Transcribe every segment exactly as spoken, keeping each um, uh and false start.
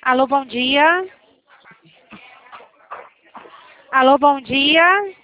Alô, bom dia. Alô, bom dia.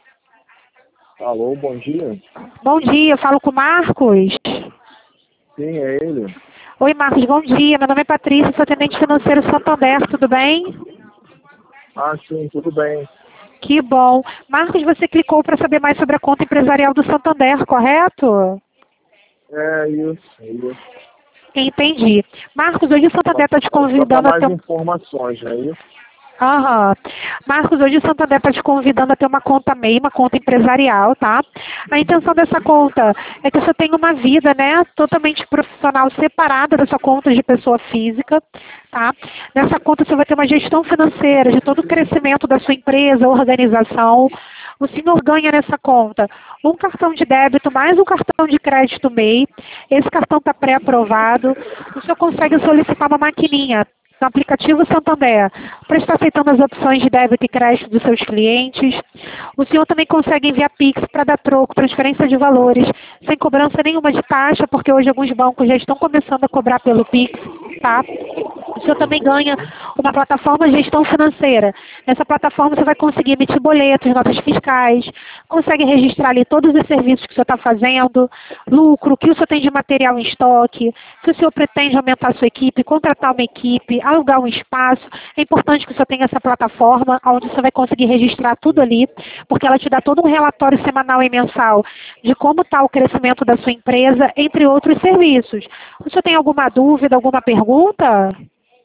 Alô, bom dia. Bom dia, eu falo com o Marcos. Sim, é ele. Oi, Marcos, bom dia. Meu nome é Patrícia, sou atendente financeiro Santander, tudo bem? Ah, sim, tudo bem. Que bom. Marcos, você clicou para saber mais sobre a conta empresarial do Santander, correto? É isso, é isso. Entendi. Marcos, hoje o Santander está te Só para convidando a mais ter um... informações, não é isso? Aham. Marcos, hoje o Santander está te convidando a ter uma conta MEI, uma conta empresarial, tá? A intenção dessa conta é que você tenha uma vida, né, totalmente profissional, separada da sua conta de pessoa física, tá? Nessa conta você vai ter uma gestão financeira de todo o crescimento da sua empresa, organização. O senhor ganha nessa conta um cartão de débito mais um cartão de crédito MEI. Esse cartão está pré-aprovado. O senhor consegue solicitar uma maquininha no aplicativo Santander, para estar aceitando as opções de débito e crédito dos seus clientes. O senhor também consegue enviar Pix para dar troco, transferência de valores, sem cobrança nenhuma de taxa, porque hoje alguns bancos já estão começando a cobrar pelo Pix, tá? O senhor também ganha uma plataforma de gestão financeira. Nessa plataforma você vai conseguir emitir boletos, notas fiscais, consegue registrar ali todos os serviços que o senhor está fazendo, lucro, o que o senhor tem de material em estoque, se o senhor pretende aumentar a sua equipe, contratar uma equipe, alugar um espaço. É importante que o senhor tenha essa plataforma, onde você vai conseguir registrar tudo ali, porque ela te dá todo um relatório semanal e mensal de como está o crescimento da sua empresa, entre outros serviços. O senhor tem alguma dúvida, alguma pergunta?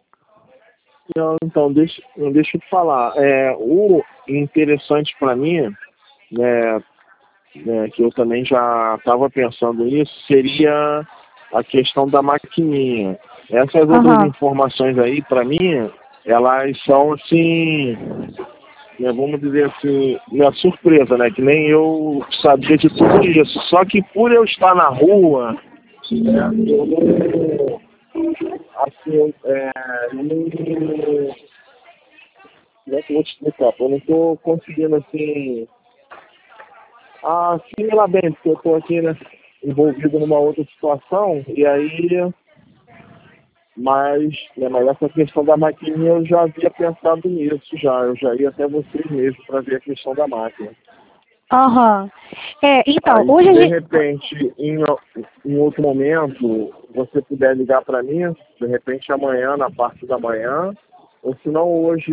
Não, então, deixa, deixa eu te falar. É, o interessante para mim, né, né, que eu também já estava pensando nisso, seria a questão da maquininha. Essas outras Aham. informações aí, para mim, elas são assim, né, vamos dizer assim, minha surpresa, né? Que nem eu sabia de tudo isso. Só que por eu estar na rua, né, eu não, assim, eu, é, eu não, como é que eu vou te explicar? Eu não estou conseguindo, assim, assimilar bem, porque eu estou aqui, né, envolvido numa outra situação, e aí, mas, né, mas essa questão da maquininha eu já havia pensado nisso já, eu já ia até vocês mesmo para ver a questão da máquina. Aham. É, então, Aí, hoje se a de gente... repente, em, em outro momento, você puder ligar para mim, de repente amanhã, na parte da manhã, ou se não hoje,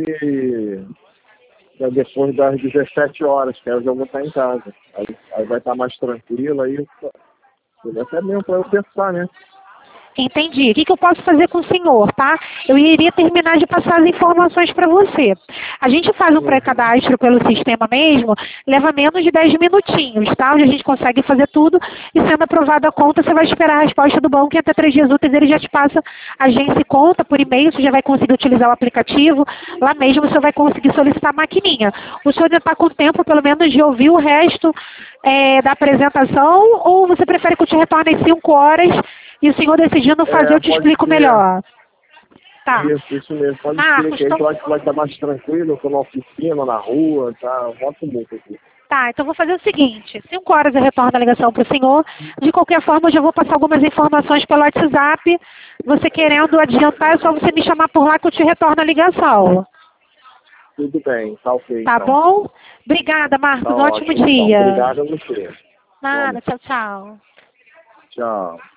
né, depois das dezessete horas, que aí eu já vou estar em casa. Aí, aí vai estar mais tranquilo, aí até mesmo para eu pensar, né? Entendi. O que, que eu posso fazer com o senhor, tá? Eu iria terminar de passar as informações para você. A gente faz um Uhum. pré-cadastro pelo sistema mesmo, leva menos de dez minutinhos, tá? Onde a gente consegue fazer tudo e sendo aprovada a conta, você vai esperar a resposta do banco e até três dias úteis ele já te passa a agência e conta por e-mail, você já vai conseguir utilizar o aplicativo. Lá mesmo você vai conseguir solicitar a maquininha. O senhor ainda está com tempo, pelo menos, de ouvir o resto é, da apresentação ou você prefere que eu te retorne às cinco horas e o senhor decidindo fazer, É, eu te pode explico ser. melhor. Tá. Isso, isso mesmo. Pode ser Marcos, que aí então... eu acho que vai estar mais tranquilo, eu tô na oficina, na rua, tá? Eu boto muito aqui. Tá, então vou fazer o seguinte. Cinco horas eu retorno a ligação para o senhor. De qualquer forma, eu já vou passar algumas informações pelo WhatsApp. Você querendo adiantar, é só você me chamar por lá que eu te retorno a ligação. Tudo bem, tá ok Tá então. bom? Obrigada, Tá Marcos. Um ótimo ótimo então. dia. Obrigado a você. Nada, Vamos. tchau, tchau. Tchau.